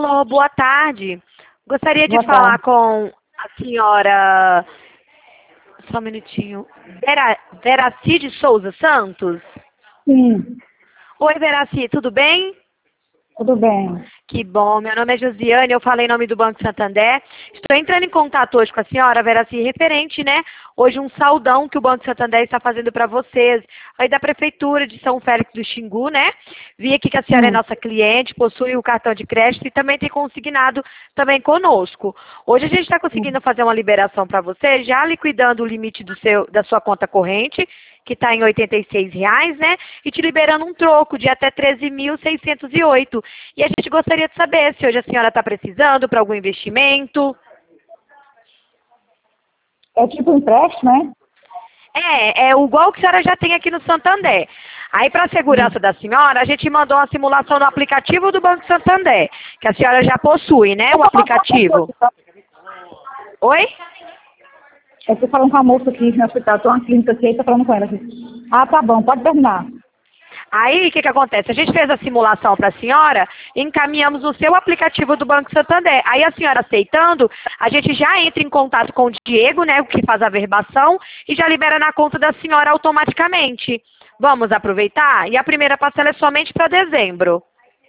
Alô, boa tarde. Gostaria de Boa falar tarde. com a senhora, só um minutinho, Veraci de Souza Santos. Sim, Oi, Veraci, tudo bem? tudo bem. Que bom, meu nome é Josiane, eu falei em nome do Banco Santander. Estou entrando em contato hoje com a senhora, Veraci, referente, né? Hoje um saudão que o Banco Santander está fazendo para vocês, aí da Prefeitura de São Félix do Xingu, né? Vi aqui que a senhora é Sim. nossa cliente, possui o cartão de crédito e também tem consignado também conosco. Hoje a gente está conseguindo fazer uma liberação para você, já liquidando o limite da sua conta corrente, que está em R$ 86, né? E te liberando um troco de até 13.608. E a gente gostaria de saber se hoje a senhora está precisando para algum investimento. É tipo empréstimo, né? É igual que a senhora já tem aqui no Santander. Aí, para a segurança da senhora, a gente mandou uma simulação no aplicativo do Banco Santander, que a senhora já possui, né? O aplicativo. Oi? Eu tô falando com a moça aqui no hospital, tô uma clínica aqui, tô falando com ela aqui. Ah, tá bom, pode terminar. Aí, o que acontece? A gente fez a simulação para a senhora e encaminhamos no seu aplicativo do Banco Santander. Aí, a senhora aceitando, a gente já entra em contato com o Diego, né, o que faz a verbação, e já libera na conta da senhora automaticamente. Vamos aproveitar? E a primeira parcela é somente para dezembro.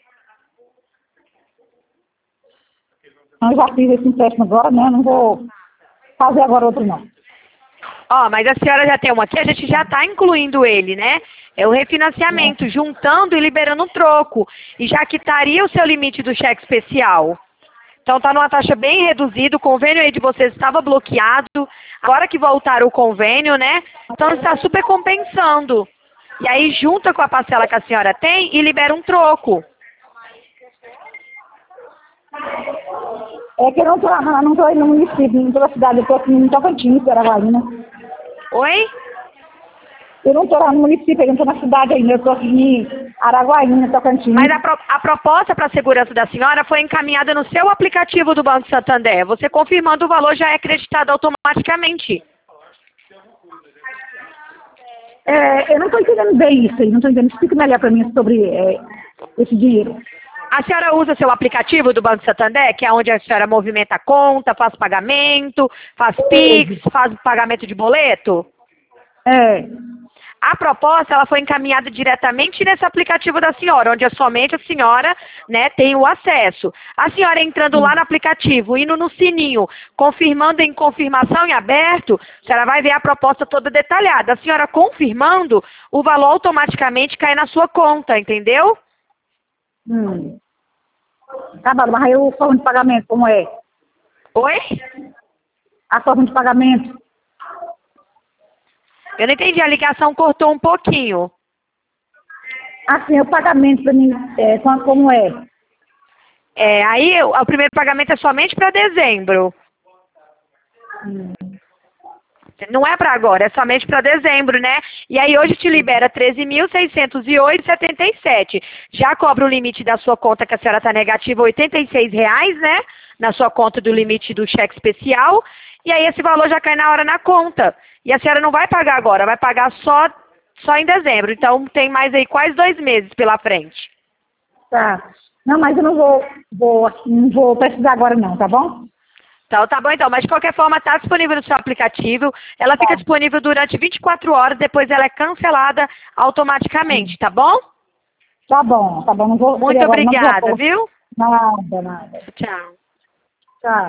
Eu já fiz esse empréstimo agora, né? Não vou fazer agora outro, não. Ó, mas a senhora já tem uma aqui, a gente já está incluindo ele, né? É o refinanciamento, juntando e liberando um troco. E já quitaria o seu limite do cheque especial. Então está numa taxa bem reduzida, o convênio aí de vocês estava bloqueado. Agora que voltaram o convênio, né? Então está super compensando. E aí junta com a parcela que a senhora tem e libera um troco. É que eu não tô aí no município, não tô na cidade, eu tô aqui em Tocantins, Araguaína. Oi? Eu não tô lá no município, eu não tô na cidade ainda, eu tô aqui em Araguaína, Tocantins. Mas a proposta para a segurança da senhora foi encaminhada no seu aplicativo do Banco Santander. Você confirmando o valor já é acreditado automaticamente. Eu não tô entendendo bem isso aí, não tô entendendo. Explica melhor para mim sobre esse dinheiro. A senhora usa seu aplicativo do Banco Santander, que é onde a senhora movimenta a conta, faz pagamento, faz Pix, faz pagamento de boleto? É. A proposta ela foi encaminhada diretamente nesse aplicativo da senhora, onde somente a senhora, né, tem o acesso. A senhora entrando lá no aplicativo, indo no sininho, confirmando em confirmação em aberto, a senhora vai ver a proposta toda detalhada. A senhora confirmando, o valor automaticamente cai na sua conta, entendeu? Tá bom, mas aí o forma de pagamento, como é? Oi? A forma de pagamento? Eu não entendi, a ligação cortou um pouquinho. Assim, o pagamento para mim, como é? Aí o primeiro pagamento é somente para dezembro. Não é para agora, é somente para dezembro, né? E aí hoje te libera 13.608,77. Já cobra o limite da sua conta, que a senhora está negativa, R$ 86, né? Na sua conta do limite do cheque especial. E aí esse valor já cai na hora na conta. E a senhora não vai pagar agora, vai pagar só em dezembro. Então tem mais aí quase 2 meses pela frente. Tá. Não, mas eu não vou precisar agora não, tá bom? Então, tá bom então, mas de qualquer forma está disponível no seu aplicativo, ela fica disponível durante 24 horas, depois ela é cancelada automaticamente, tá bom? Tá bom, não vou. Muito Agora, não obrigada, vou. viu? Nada. Tchau. Tá.